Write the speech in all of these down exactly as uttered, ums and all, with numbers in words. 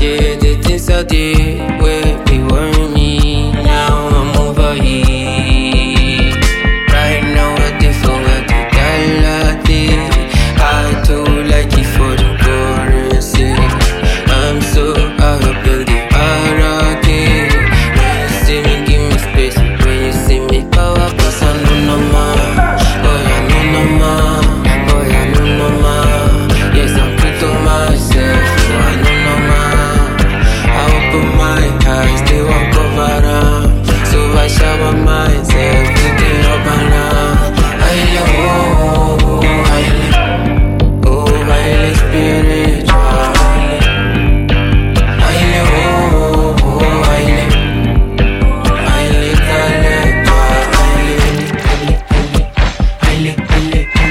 share the things I did where they worry me. Now I'm over it. Right now I did for what the dollar did. I do like it for the currency. I'm so out up in the hierarchy. When you see me, give me space. When you see me, power, cause I know no more. Boy, I know no more. Boy, I know no more. Yes, I'm good to myself. Oh, I know no more. I open my eyes, they won't cover up. So I shower myself, thinking up and down. I love, oh, I live, oh, I live spiritual. I live, oh, oh, I live, I live, I live, I live, I live, I live, I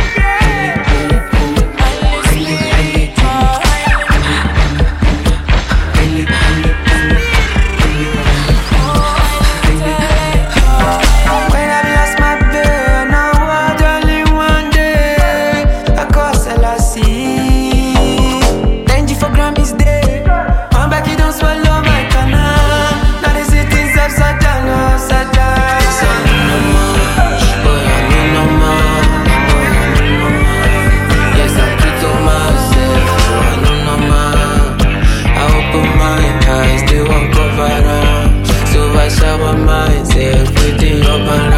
When I lost my babe, now I only one day. I cause Selassie. Thank you for Grammy's day. I'm back, you don't swallow my canal. Now they say things upside down, upside down. So I know no more. Boy, I know no more. Boy, I know no more. Yes, I'm true to myself. Oh, I know no more. I open my eyes, they won't cover up. So I shower myself with the up and